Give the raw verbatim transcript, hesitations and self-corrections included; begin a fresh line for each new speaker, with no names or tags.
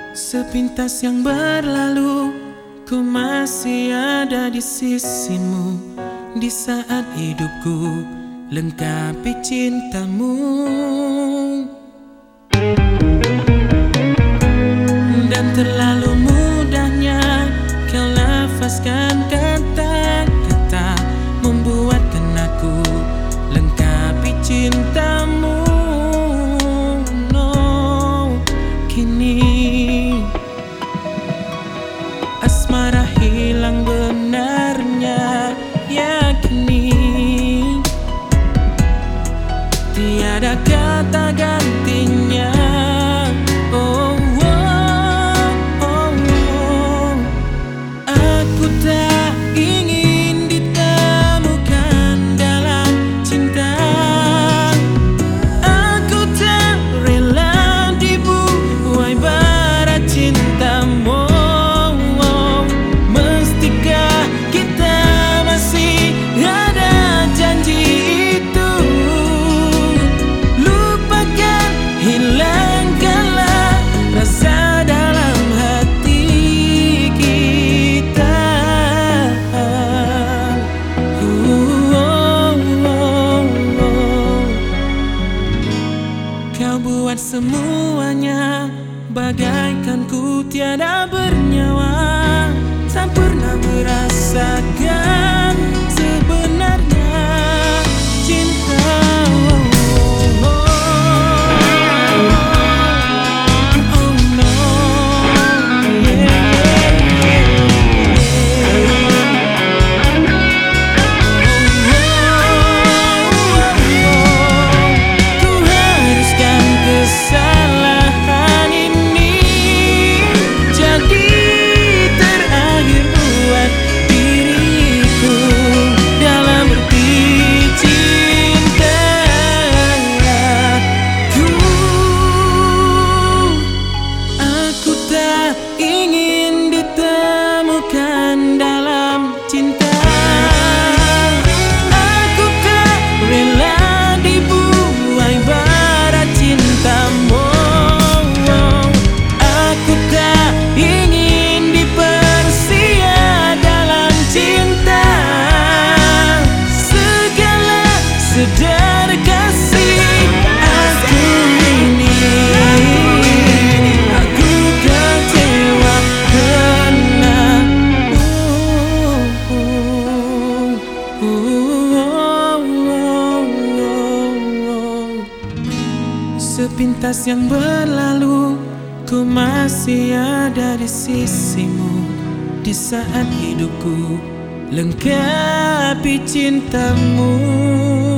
Sepintas yang berlalu, ku masih ada di sisimu. Di saat hidupku lengkapi cintamu. Dan terlalu mudahnya kau lafazkan kata-kata, membuatkan aku lengkapi cintamu. No, kini asmara hilang benarnya. Yakini tiada kata gantinya. Oh, oh, oh, oh. Aku tak ingin ditemukan dalam cinta. Aku tak rela dibuai bara cintamu. Kau buat semuanya bagaikan ku tiada bernyawa. Tak pernah merasakan sebenarnya cinta. Oh, oh, oh no, kesalahan ini jadi terakhir buat diriku dalam berarti cinta. Aku tak ingin ditemukan dalam cinta. Aku tak rela dibuai bara cintamu. Aku tak ingin dipersia dalam cinta. Segala sedar kasih aku ini, aku kecewa karena uh, uh, uh, uh, uh, uh. Sepintas yang berlalu, ku masih ada di sisimu. Di saat hidupku lengkapi cintamu.